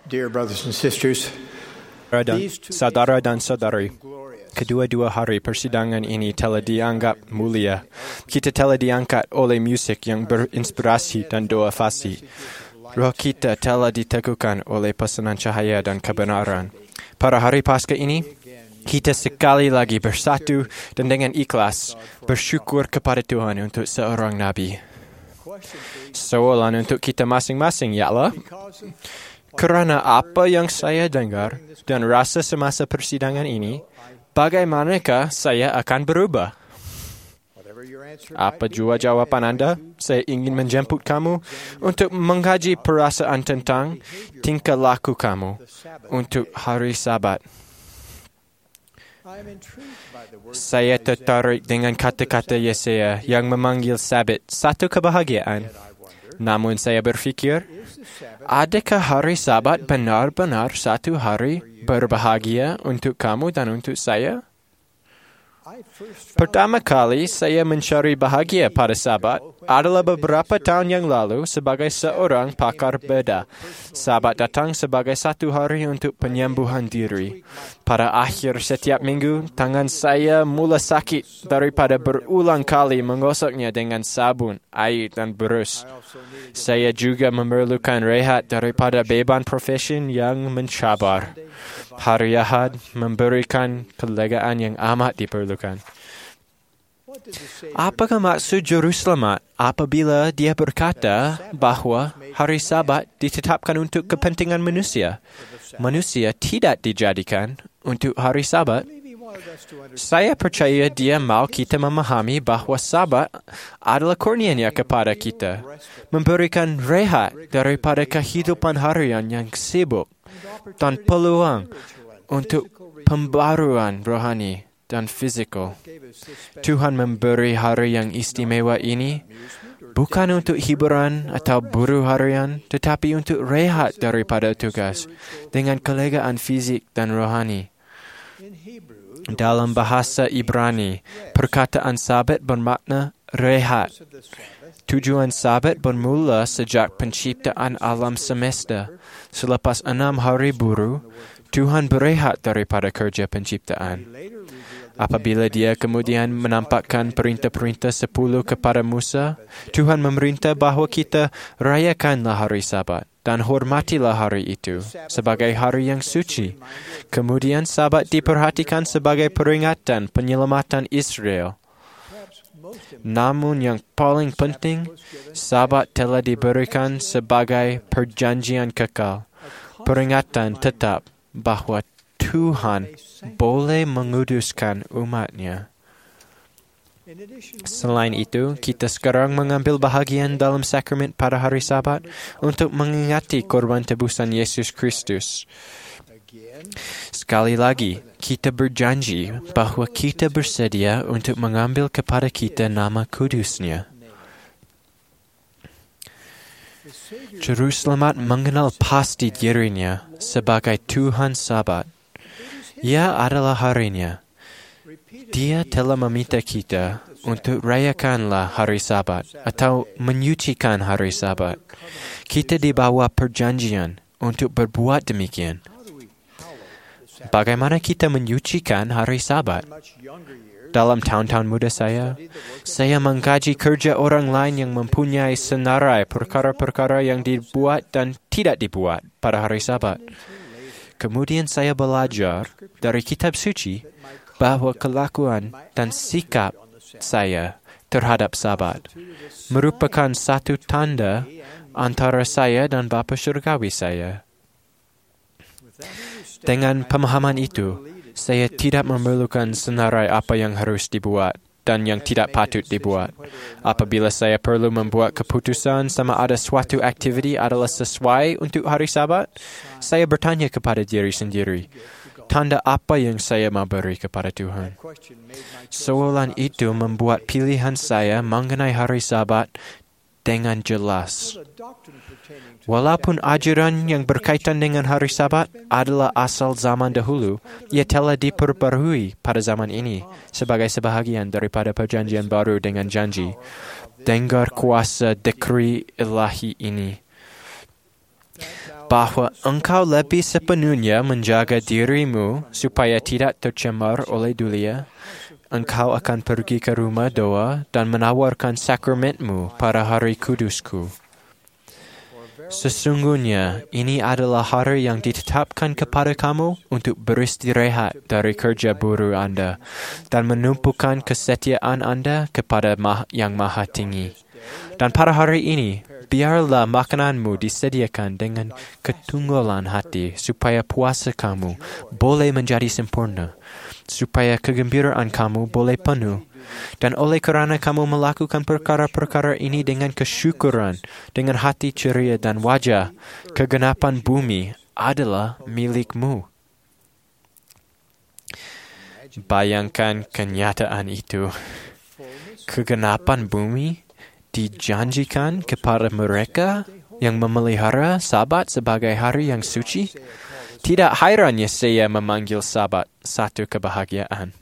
Dear brothers and sisters, Saudara dan saudari, kedua-dua hari persidangan ini telah dianggap mulia. Kita telah diangkat oleh musik yang berinspirasi dan doa fasih. Roh kita telah diteguhkan oleh pesanan cahaya dan kebenaran. Pada hari Paskah ini, kita sekali lagi bersatu dan dengan ikhlas bersyukur kepada Tuhan untuk seorang Nabi. Soalan untuk kita masing-masing ialah, kerana apa yang saya dengar dan rasa semasa persidangan ini, bagaimanakah saya akan berubah? Apa jua jawapan anda, saya ingin menjemput kamu untuk mengkaji perasaan tentang tingkah laku kamu untuk hari Sabat. Saya tertarik dengan kata-kata Yesaya yang memanggil Sabat satu kebahagiaan. Namun saya berfikir, adakah hari Sabat benar-benar satu hari berbahagia untuk kamu dan untuk saya? Pertama kali saya mencari bahagia pada Sabat adalah beberapa tahun yang lalu sebagai seorang pakar beda. Sabat datang sebagai satu hari untuk penyembuhan diri. Pada akhir setiap minggu, tangan saya mula sakit daripada berulang kali menggosoknya dengan sabun, air dan berus. Saya juga memerlukan rehat daripada beban profesi yang mencabar. Hari Ahad memberikan kelegaan yang amat diperlukan. Apakah maksud Juru Selamat apabila dia berkata bahawa hari Sabat ditetapkan untuk kepentingan manusia? Manusia tidak dijadikan untuk hari Sabat. Saya percaya dia mahu kita memahami bahawa Sabat adalah kurnianya kepada kita, memberikan rehat daripada kehidupan harian yang sibuk dan peluang untuk pembaruan rohani dan fizikal. Tuhan memberi hari yang istimewa ini bukan untuk hiburan atau buruh harian, tetapi untuk rehat daripada tugas dengan kelegaan fizik dan rohani. Dalam bahasa Ibrani, perkataan Sabat bermakna rehat. Tujuan Sabat bermula sejak penciptaan alam semesta. Selepas 6 hari buruh, Tuhan berehat daripada kerja penciptaan. Apabila dia kemudian menampakkan perintah-perintah 10 kepada Musa, Tuhan memerintah bahawa kita rayakanlah hari Sabat dan hormatilah hari itu sebagai hari yang suci. Kemudian Sabat diperhatikan sebagai peringatan penyelamatan Israel. Namun yang paling penting, Sabat telah diberikan sebagai perjanjian kekal, peringatan tetap bahawa Tuhan boleh menguduskan umatnya. Selain itu, kita sekarang mengambil bahagian dalam sakramen pada hari Sabat untuk mengingati korban tebusan Yesus Kristus. Sekali lagi, kita berjanji bahawa kita bersedia untuk mengambil kepada kita nama kudusnya. Juru Selamat mengenal pasti dirinya sebagai Tuhan Sabat. Ia adalah harinya. Dia telah meminta kita untuk rayakanlah hari Sabat atau menyucikan hari Sabat. Kita dibawa perjanjian untuk berbuat demikian. Bagaimana kita menyucikan hari Sabat? Dalam tahun-tahun muda saya mengkaji kerja orang lain yang mempunyai senarai perkara-perkara yang dibuat dan tidak dibuat pada hari Sabat. Kemudian saya belajar dari kitab suci bahawa kelakuan dan sikap saya terhadap Sabat merupakan satu tanda antara saya dan Bapa Syurgawi saya. Dengan pemahaman itu, saya tidak memerlukan senarai apa yang harus dibuat dan yang tidak patut dibuat. Apabila saya perlu membuat keputusan sama ada suatu aktiviti adalah sesuai untuk hari Sabat, saya bertanya kepada diri sendiri, tanda apa yang saya mau beri kepada Tuhan? Soalan itu membuat pilihan saya mengenai hari Sabat dengan jelas. Walaupun ajaran yang berkaitan dengan hari Sabat adalah asal zaman dahulu, ia telah diperbarui pada zaman ini sebagai sebahagian daripada perjanjian baru dengan janji. Dengar kuasa dekri ilahi ini. bahwa engkau lebih sepenuhnya menjaga dirimu supaya tidak tercemar oleh dunia, engkau akan pergi ke rumah doa dan menawarkan sakramentmu pada hari kudusku. Sesungguhnya ini adalah hari yang ditetapkan kepada kamu untuk beristirahat dari kerja buruh Anda dan menumpukan kesetiaan Anda kepada Yang Maha Tinggi. Dan pada hari ini, biarlah makananmu disediakan dengan ketunggulan hati supaya puasa kamu boleh menjadi sempurna, supaya kegembiraan kamu boleh penuh. Dan oleh kerana kamu melakukan perkara-perkara ini dengan kesyukuran, dengan hati ceria dan wajah, kegenapan bumi adalah milikmu. Bayangkan kenyataan itu. Kegenapan bumi dijanjikan kepada mereka yang memelihara Sabat sebagai hari yang suci. Tidak hairan Yesaya memanggil Sabat satu kebahagiaan.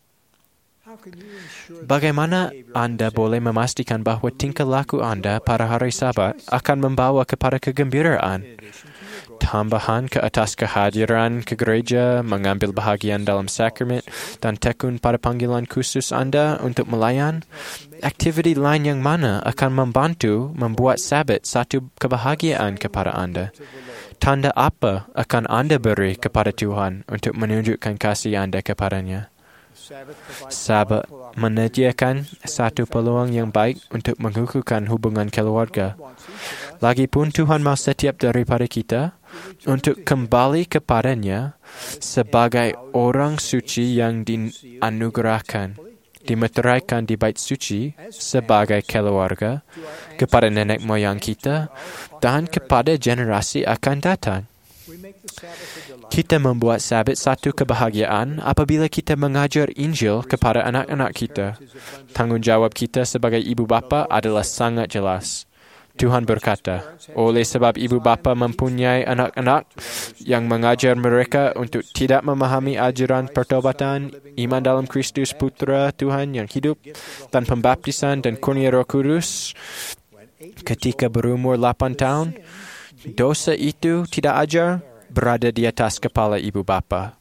Bagaimana Anda boleh memastikan bahawa tingkah laku Anda pada hari Sabat akan membawa kepada kegembiraan? Tambahan ke atas kehadiran ke gereja, mengambil bahagian dalam sakramen, dan tekun pada panggilan khusus Anda untuk melayan, aktiviti lain yang mana akan membantu membuat Sabat satu kebahagiaan kepada Anda? Tanda apa akan Anda beri kepada Tuhan untuk menunjukkan kasih Anda kepadanya? Sabat menyediakan satu peluang yang baik untuk mengukuhkan hubungan keluarga. Lagipun Tuhan mahu setiap daripada kita untuk kembali kepadanya sebagai orang suci yang dianugerahkan, dimeteraikan di bait suci sebagai keluarga, kepada nenek moyang kita dan kepada generasi akan datang. Kita membuat Sabat satu kebahagiaan apabila kita mengajar Injil kepada anak-anak kita. Tanggungjawab kita sebagai ibu bapa adalah sangat jelas. Tuhan berkata, oleh sebab ibu bapa mempunyai anak-anak yang mengajar mereka untuk tidak memahami ajaran pertobatan, iman dalam Kristus Putra Tuhan yang hidup, dan pembaptisan dan kurnia Roh Kudus, ketika berumur 8 tahun, dosa itu tidak ajar berada di atas kepala ibu bapa.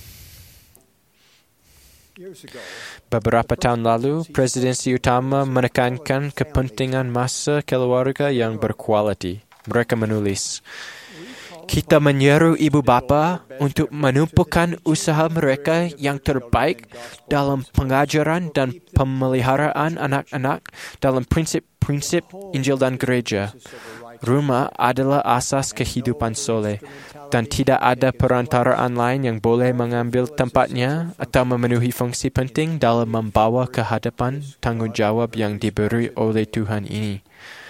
Beberapa tahun lalu, presidensi utama menekankan kepentingan masa keluarga yang berkualiti. Mereka menulis, kita menyeru ibu bapa untuk menumpukan usaha mereka yang terbaik dalam pengajaran dan pemeliharaan anak-anak dalam prinsip-prinsip Injil dan gereja. Rumah adalah asas kehidupan soleh dan tidak ada perantaraan lain yang boleh mengambil tempatnya atau memenuhi fungsi penting dalam membawa ke hadapan tanggungjawab yang diberi oleh Tuhan ini.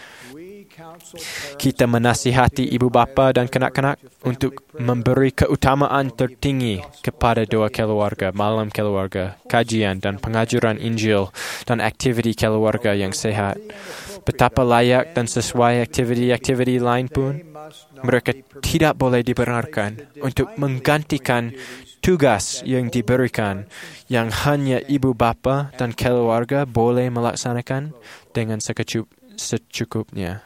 Kita menasihati ibu bapa dan kanak-kanak untuk memberi keutamaan tertinggi kepada doa keluarga, malam keluarga, kajian dan pengajaran Injil dan aktiviti keluarga yang sehat. Betapa layak dan sesuai aktiviti-aktiviti lain pun, mereka tidak boleh dibenarkan untuk menggantikan tugas yang diberikan yang hanya ibu bapa dan keluarga boleh melaksanakan dengan secukupnya.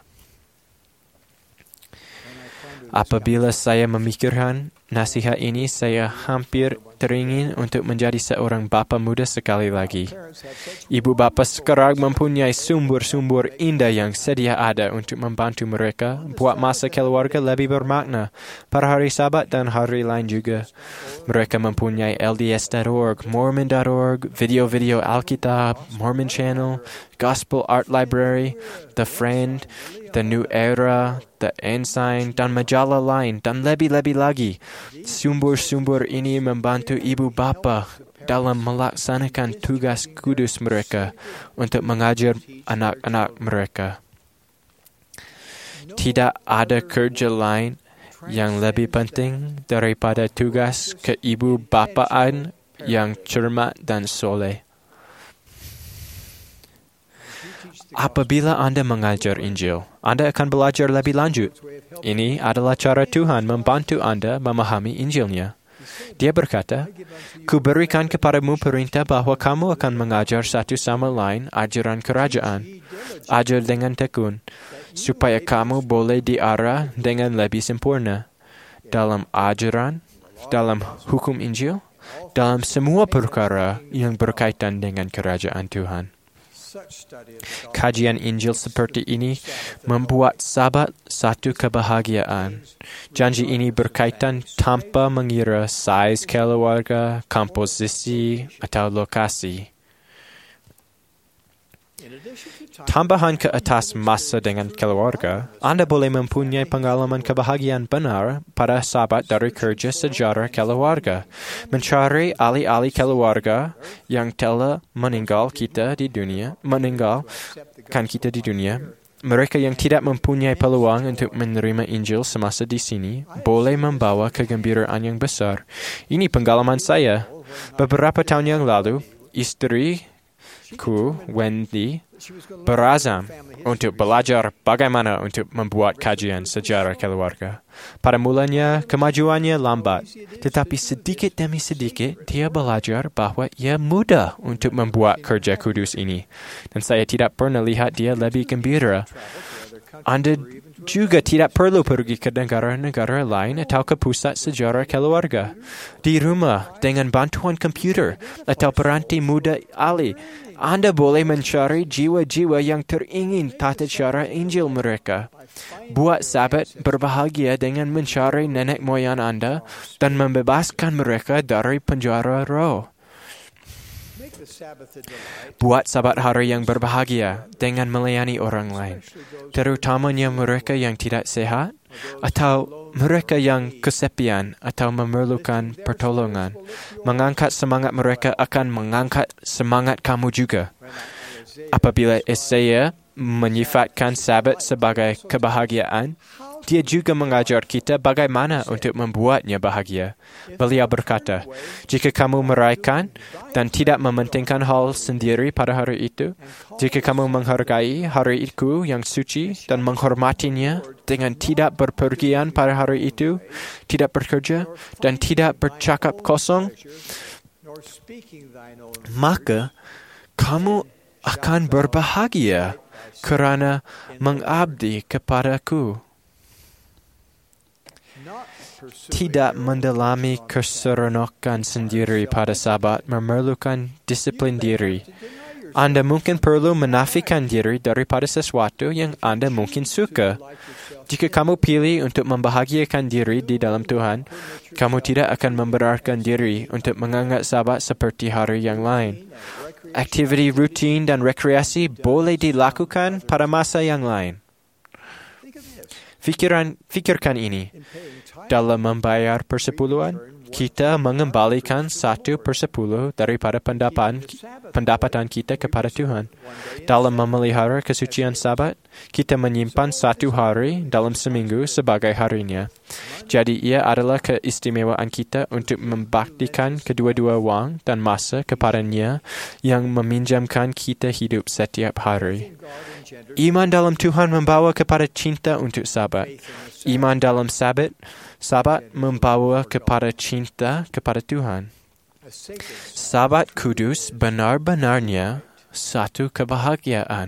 Apabila saya memikirkan nasihat ini, saya hampir teringin untuk menjadi seorang bapa muda sekali lagi. Ibu bapa sekarang mempunyai sumber-sumber indah yang sedia ada untuk membantu mereka buat masa keluarga lebih bermakna pada hari Sabat dan hari lain juga. Mereka mempunyai LDS.org, Mormon.org, video-video Alkitab, Mormon Channel, Gospel Art Library, The Friend, The New Era, The Ensign, dan majalah lain, dan lebih-lebih lagi. Sumber-sumber ini membantu ibu bapa dalam melaksanakan tugas kudus mereka untuk mengajar anak-anak mereka. Tidak ada kerja lain yang lebih penting daripada tugas keibu bapaan yang cermat dan soleh. Apabila Anda mengajar Injil, Anda akan belajar lebih lanjut. Ini adalah cara Tuhan membantu Anda memahami Injilnya. Dia berkata, Ku berikan kepadamu perintah bahawa kamu akan mengajar satu sama lain ajaran kerajaan. Ajar dengan tekun, supaya kamu boleh diarah dengan lebih sempurna dalam ajaran, dalam hukum Injil, dalam semua perkara yang berkaitan dengan kerajaan Tuhan. Kajian Injil seperti ini membuat Sabat satu kebahagiaan. Janji ini berkaitan tanpa mengira saiz keluarga, komposisi, atau lokasi. Tambahan ke atas masa dengan keluarga, Anda boleh mempunyai pengalaman kebahagiaan benar pada Sabat dari kerja sejarah keluarga, mencari ahli-ahli keluarga yang telah meninggalkan kita di dunia. Mereka yang tidak mempunyai peluang untuk menerima Injil semasa di sini, boleh membawa kegembiraan yang besar. Ini pengalaman saya. Beberapa tahun yang lalu, istriku, Wendy, berazam untuk belajar bagaimana untuk membuat kajian sejarah keluarga. Pada mulanya, kemajuannya lambat, tetapi sedikit demi sedikit, dia belajar bahawa ia mudah untuk membuat kerja kudus ini. Dan saya tidak pernah lihat dia lebih gembira. Anda juga tidak perlu pergi ke negara-negara lain atau ke pusat sejarah keluarga. Di rumah, dengan bantuan komputer atau peranti muda ahli, Anda boleh mencari jiwa-jiwa yang teringin tata cara Injil mereka. Buat Sabat berbahagia dengan mencari nenek moyang Anda dan membebaskan mereka dari penjara roh. Buat Sabat hari yang berbahagia dengan melayani orang lain, terutamanya mereka yang tidak sehat atau mereka yang kesepian atau memerlukan pertolongan. Mengangkat semangat mereka akan mengangkat semangat kamu juga. Apabila Yesaya menyifatkan Sabat sebagai kebahagiaan, dia juga mengajar kita bagaimana untuk membuatnya bahagia. Beliau berkata, jika kamu merayakan dan tidak mementingkan hal sendiri pada hari itu, jika kamu menghargai hari itu yang suci dan menghormatinya dengan tidak berpergian pada hari itu, tidak bekerja dan tidak bercakap kosong, maka kamu akan berbahagia kerana mengabdi kepadaku. Tidak mendalami keseronokan sendiri pada Sabat memerlukan disiplin diri. Anda mungkin perlu menafikan diri daripada sesuatu yang Anda mungkin suka. Jika kamu pilih untuk membahagiakan diri di dalam Tuhan, kamu tidak akan membenarkan diri untuk menganggap Sabat seperti hari yang lain. Aktiviti rutin dan rekreasi boleh dilakukan pada masa yang lain. Fikirkan ini. Dalam membayar persepuluhan, kita mengembalikan 1/10 daripada pendapatan kita kepada Tuhan. Dalam memelihara kesucian Sabat, kita menyimpan 1 hari dalam seminggu sebagai harinya. Jadi ia adalah keistimewaan kita untuk membaktikan kedua-dua wang dan masa kepadanya yang meminjamkan kita hidup setiap hari. Iman dalam Tuhan membawa kepada cinta untuk Sabat. Iman dalam Sabat membawa kepada cinta kepada Tuhan. Sabat kudus benar-benarnya satu kebahagiaan.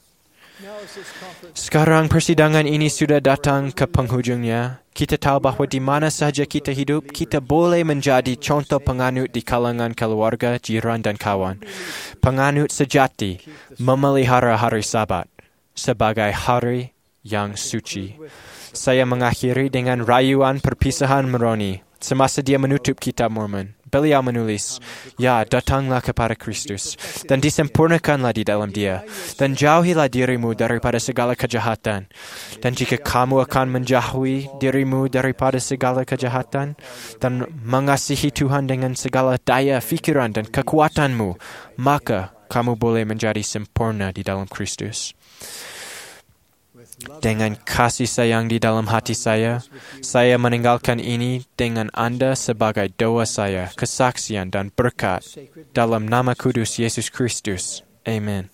Sekarang persidangan ini sudah datang ke penghujungnya. Kita tahu bahawa di mana sahaja kita hidup, kita boleh menjadi contoh penganut di kalangan keluarga, jiran dan kawan. Penganut sejati memelihara hari Sabat sebagai hari yang suci. Saya mengakhiri dengan rayuan perpisahan Moroni. Semasa dia menutup kitab Mormon, beliau menulis, "Ya, datanglah kepada Kristus, dan disempurnakanlah di dalam dia, dan jauhilah dirimu daripada segala kejahatan. Dan jika kamu akan menjauhi dirimu daripada segala kejahatan, dan mengasihi Tuhan dengan segala daya fikiran dan kekuatanmu, maka kamu boleh menjadi sempurna di dalam Kristus." Dengan kasih sayang di dalam hati saya meninggalkan ini dengan Anda sebagai doa saya, kesaksian dan berkat dalam nama kudus Yesus Kristus. Amen.